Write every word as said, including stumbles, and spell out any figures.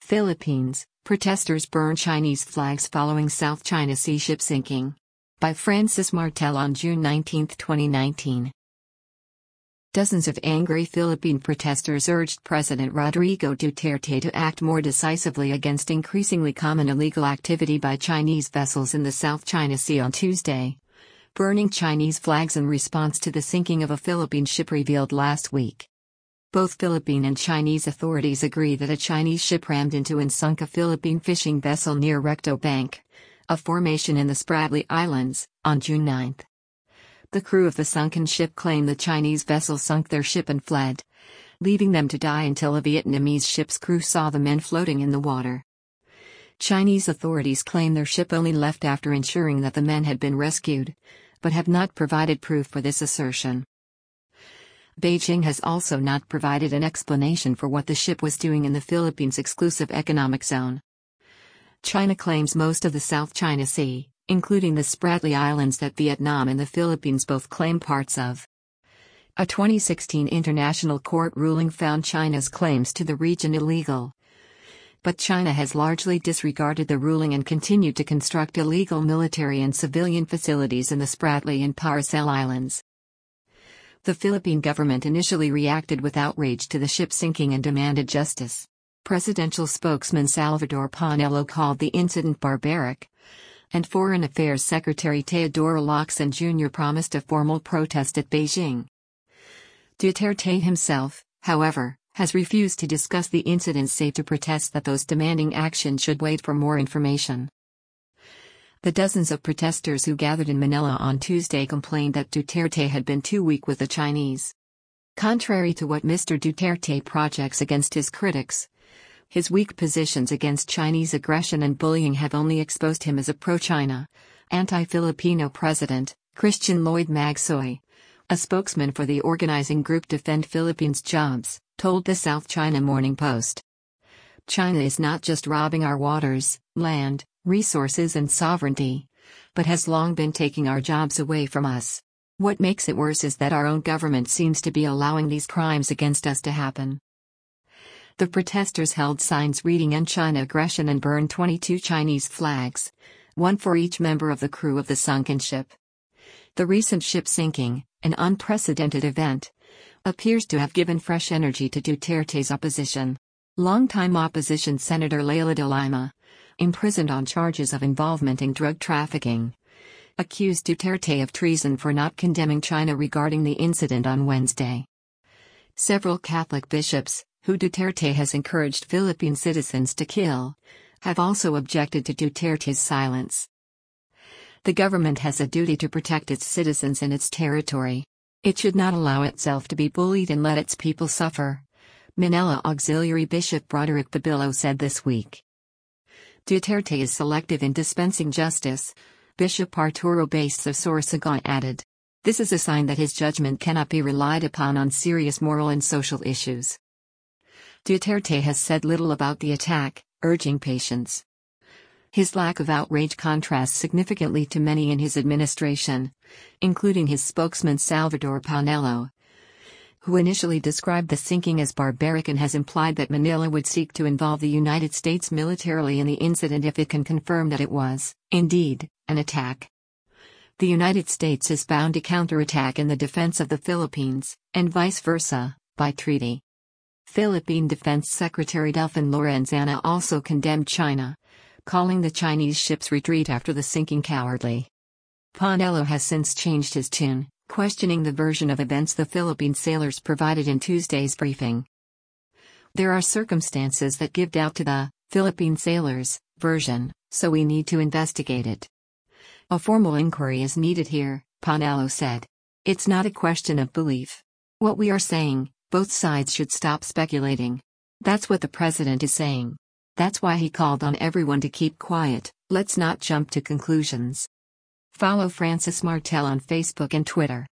Philippines, protesters burn Chinese flags following South China Sea ship sinking. By Francis Martel on June nineteenth, twenty nineteen. Dozens of angry Philippine protesters urged President Rodrigo Duterte to act more decisively against increasingly common illegal activity by Chinese vessels in the South China Sea on Tuesday. Burning Chinese flags in response to the sinking of a Philippine ship revealed last week. Both Philippine and Chinese authorities agree that a Chinese ship rammed into and sunk a Philippine fishing vessel near Recto Bank, a formation in the Spratly Islands, on June ninth. The crew of the sunken ship claimed the Chinese vessel sunk their ship and fled, leaving them to die until a Vietnamese ship's crew saw the men floating in the water. Chinese authorities claim their ship only left after ensuring that the men had been rescued, but have not provided proof for this assertion. Beijing has also not provided an explanation for what the ship was doing in the Philippines' exclusive economic zone. China claims most of the South China Sea, including the Spratly Islands that Vietnam and the Philippines both claim parts of. A twenty sixteen international court ruling found China's claims to the region illegal. But China has largely disregarded the ruling and continued to construct illegal military and civilian facilities in the Spratly and Paracel Islands. The Philippine government initially reacted with outrage to the ship sinking and demanded justice. Presidential spokesman Salvador Panelo called the incident barbaric, and Foreign Affairs Secretary Teodoro Locsin Junior promised a formal protest at Beijing. Duterte himself, however, has refused to discuss the incident save to protest that those demanding action should wait for more information. The dozens of protesters who gathered in Manila on Tuesday complained that Duterte had been too weak with the Chinese. Contrary to what Mister Duterte projects against his critics, his weak positions against Chinese aggression and bullying have only exposed him as a pro-China, anti-Filipino president. Christian Lloyd Magsoy, a spokesman for the organizing group Defend Philippines Jobs, told the South China Morning Post. China is not just robbing our waters, land, resources and sovereignty, but has long been taking our jobs away from us. What makes it worse is that our own government seems to be allowing these crimes against us to happen. The protesters held signs reading "End China Aggression" and burned twenty-two Chinese flags, one for each member of the crew of the sunken ship. The recent ship sinking, an unprecedented event, appears to have given fresh energy to Duterte's opposition. Longtime opposition Senator Leila de Lima, imprisoned on charges of involvement in drug trafficking, accused Duterte of treason for not condemning China regarding the incident on Wednesday. Several Catholic bishops, who Duterte has encouraged Philippine citizens to kill, have also objected to Duterte's silence. The government has a duty to protect its citizens in its territory. It should not allow itself to be bullied and let its people suffer, Manila Auxiliary Bishop Broderick Babillo said this week. Duterte is selective in dispensing justice, Bishop Arturo Bases of Sorsogon added. This is a sign that his judgment cannot be relied upon on serious moral and social issues. Duterte has said little about the attack, urging patience. His lack of outrage contrasts significantly to many in his administration, including his spokesman Salvador Panelo, who initially described the sinking as barbaric and has implied that Manila would seek to involve the United States militarily in the incident if it can confirm that it was, indeed, an attack. The United States is bound to counterattack in the defense of the Philippines, and vice versa, by treaty. Philippine Defense Secretary Delfin Lorenzana also condemned China, calling the Chinese ship's retreat after the sinking cowardly. Panelo has since changed his tune, questioning the version of events the Philippine sailors provided in Tuesday's briefing. There are circumstances that give doubt to the Philippine sailors' version, so we need to investigate it. A formal inquiry is needed here, Panelo said. It's not a question of belief. What we are saying, both sides should stop speculating. That's what the president is saying. That's why he called on everyone to keep quiet. Let's not jump to conclusions. Follow Francis Martel on Facebook and Twitter.